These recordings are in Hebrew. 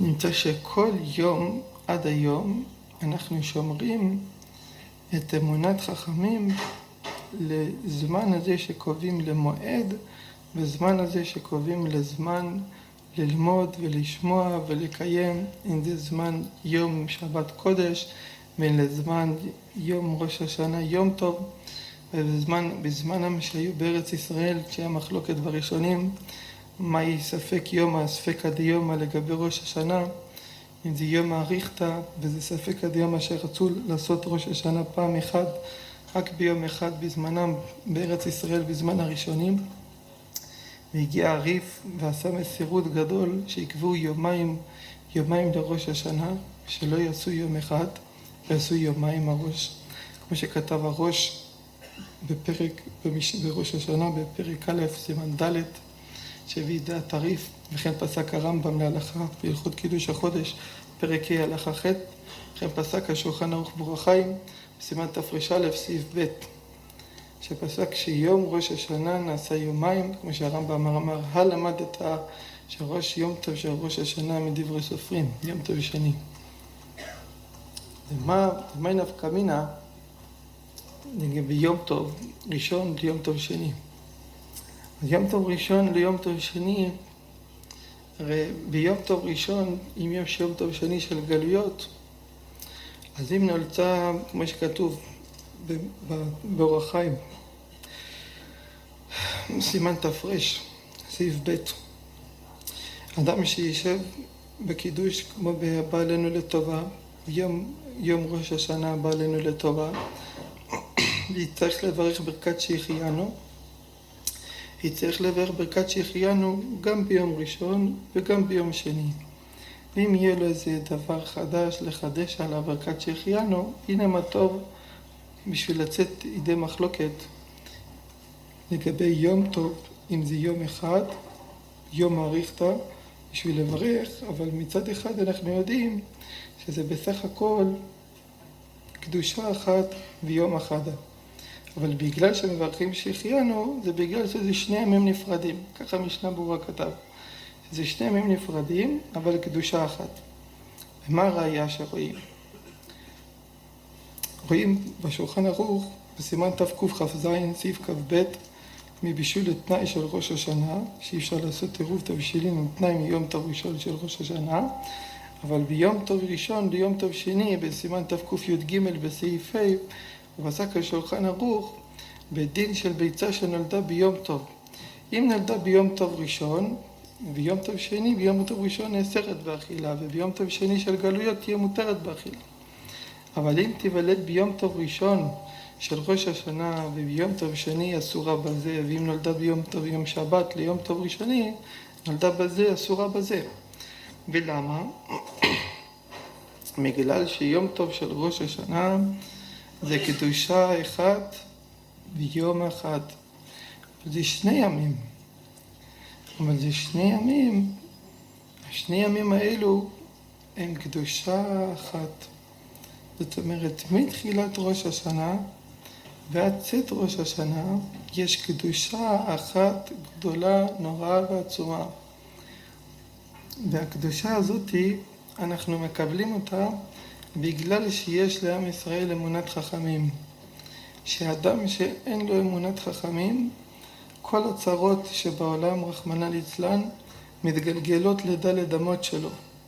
נמצא שכל יום עד היום אנחנו שומרים את אמונת חכמים לזמן הזה שקובעים למועד, בזמן הזה שקובעים לזמן ללמוד ולשמוע ולקיים, אם זה זמן יום שבת קודש ולזמן יום ראש השנה יום טוב. ובזמנם שהיו בארץ ישראל, כשהיה מחלוקת בראשונים מהי ספק יומא ספקא דיומא לגבי ראש השנה, אם זה יום האריכתא וזה ספקא דיומא שרצו לעשות ראש השנה פעם אחת, רק ביום אחד בזמנם בארץ ישראל בזמן הראשונים. והגיע הריף ועשה מסירות גדול שיקבעו יומיים לראש השנה, שלא יעשו יום אחד, יעשו יומיים הראש, כמו שכתב הראש בראש השנה בפרק א' סימן ד' שהביא דעת הריף, וכן פסק הרמב"ם להלכה בהלכות קידוש החודש פרק ה' הלכה ח', וכן פסק השולחן ערוך באור החיים בסימן תר"א סעיף ב', שפסק שיום ראש השנה נעשה יומיים, כמו שהרמב"ם אמר, הלמדת שראש יום טוב של ראש השנה מדברי סופרים, יום טוב שני. ומה נפקא מינה לגבי יום טוב ראשון ליום טוב שני? אז יום טוב ראשון ליום טוב שני, הרי ביום טוב ראשון, אם יש יום טוב שני של גלויות, אז אם נולצה, כמו שכתוב באור החיים, סימן תר"א, סעיף ב', אדם שישב בקידוש כמו בא עלינו לטובה, יום ראש השנה בא עלינו לטובה, ויצטרך לברך ברכת שהחיינו, יצטרך לברך ברכת שהחיינו גם ביום ראשון וגם ביום שני. ואם יהיה לו איזה דבר חדש לחדש על ברכת שהחיינו, הנה מה טוב בשביל לצאת ידי מחלוקת לגבי יום טוב, אם זה יום אחד, יום האריכתא, בשביל לברך, אבל מצד אחד אנחנו יודעים שזה בסך הכל קדושה אחת ויום אחד. אבל בגלל שמברכים שהחיינו, זה בגלל שזה שני ימים נפרדים. ככה משנה ברורה כתב. זה שני ימים נפרדים, אבל קדושה אחת. ומה הראיה שרואים? רואים בשולחן ערוך, בסימן תקכ"ז, סעיף כ"ב, מבישול לתנאי של ראש השנה, שאי אפשר לעשות עירוב תבשילין עם תנאי מיום טוב ראשון של ראש השנה, אבל ביום טוב ראשון ליום טוב שני, בסימן תקי"ג בסעיף ה', הוא פסק השולחן ערוך בדין של ביצה שנולדה ביום טוב. אם נולדה ביום טוב ראשון, ביום טוב שני, ביום טוב ראשון נאסרת באכילה, וביום טוב שני של גלויות תהיה מותרת באכילה. אבל אם תיוולד ביום טוב ראשון של ראש השנה וביום טוב שני אסורה בזה, ואם נולדה ביום טוב יום שבת ליום טוב ראשוני, נולדה בזה אסורה בזה. ולמה? בגלל שיום טוב של ראש השנה זה קדושה אחת ויום אחד. זה שני ימים. אבל זה שני ימים, השני ימים האלו הם קדושה אחת. זאת אומרת, מתחילת ראש השנה ועד צאת ראש השנה יש קדושה אחת גדולה, נוראה ועצומה. והקדושה הזאת אנחנו מקבלים אותה בגלל שיש לעם ישראל אמונת חכמים. שאדם שאין לו אמונת חכמים, כל הצרות שבעולם רחמנא ליצלן מתגלגלות לדלת אמות שלו.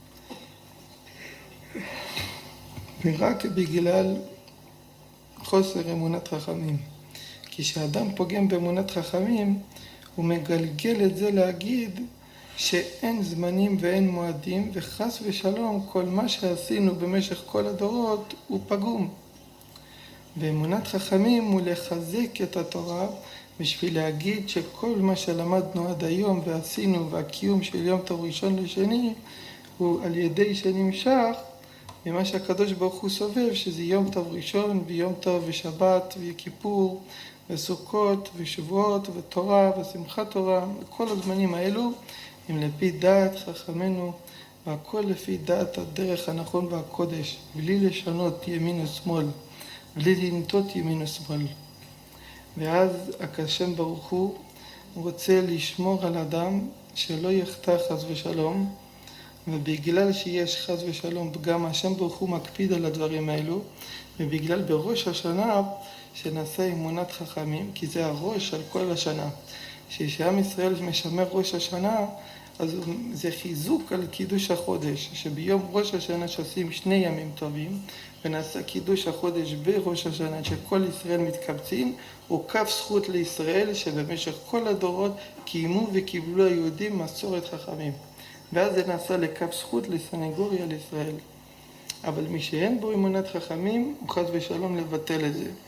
ורק בגלל חוסר אמונת חכמים. כי כשאדם פוגם באמונת חכמים, הוא מגלגל את זה להגיד שאין זמנים ואין מועדים, וחס ושלום כל מה שעשינו במשך כל הדורות הוא פגום. ואמונת חכמים הוא לחזק את התורה בשביל להגיד שכל מה שלמדנו עד היום ועשינו והקיום של יום טוב ראשון לשני הוא על ידי שנמשך ממה שהקדוש ברוך הוא סובב, שזה יום טוב ראשון ויום טוב ושבת וכיפור וסוכות ושבועות ותורה ושמחת תורה, וכל הזמנים האלו הם לפי דעת חכמנו, והכל לפי דעת הדרך הנכון והקודש, בלי לשנות ימין ושמאל, בלי לנטות ימין ושמאל. ואז השם ברוך הוא רוצה לשמור על אדם שלא יחטא חס ושלום, ובגלל שיש חס ושלום פגם, השם ברוך הוא מקפיד על הדברים האלו, ובגלל בראש השנה שנעשה אמונת חכמים, כי זה הראש על כל השנה. כשעם ישראל משמר ראש השנה, אז זה חיזוק על קידוש החודש, שביום ראש השנה שעושים 2 ימים טובים, ונעשה קידוש החודש בראש השנה, שכל ישראל מתקבצים, הוא קו זכות לישראל, שבמשך כל הדורות קיימו וקיבלו היהודים מסורת חכמים. ואז זה נעשה לקו זכות לסנגוריה לישראל. אבל מי שאין בו אמונת חכמים, הוא חס ושלום לבטל את זה.